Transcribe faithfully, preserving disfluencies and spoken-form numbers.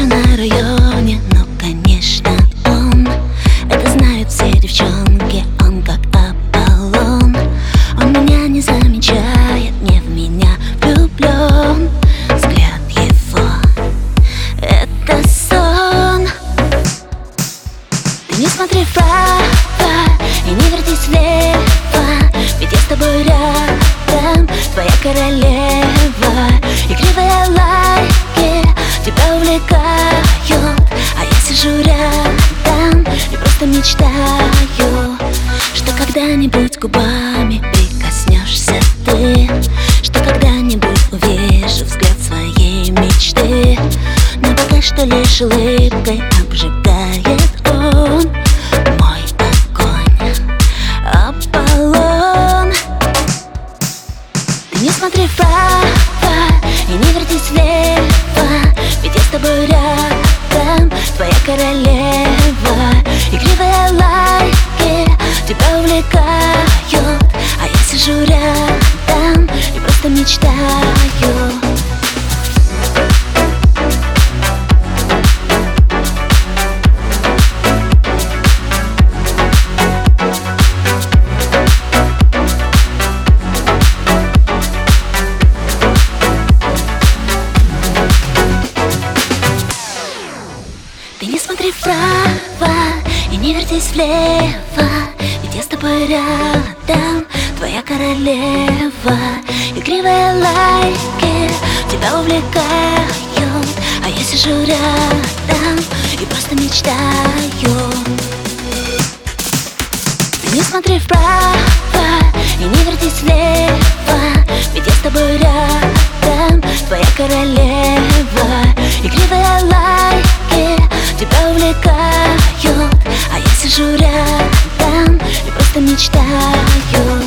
встречу на районе, ну конечно он. Это знают все девчонки, он как Аполлон. Он меня не замечает, не в меня влюблен. Взгляд его — это сон. Ты не смотри вправо и не вертись влево, ведь я с тобой рядом, твоя королева. Игривые лайки тебя увлекают, а я сижу рядом и просто мечтаю, что когда-нибудь губами прикоснешься ты, что когда-нибудь увижу взгляд своей мечты. Но пока что лишь улыбкой обжигает он мой огонь, Аполлон. Ты не смотри вправо и не вертись влево, ведь я с тобой рядом, твоя королева. Игривые лайки тебя увлекают, а я сижу рядом и просто мечтаю. Ты не смотри вправо и не вертись влево, ведь я с тобой рядом, твоя королева. Игривые лайки тебя увлекают, а я сижу рядом и просто мечтаю. Ты не смотри вправо и не вертись влево, ведь я с тобой рядом, твоя королева. Игривые лайки тебя увлекают, а я сижу рядом и просто мечтаю.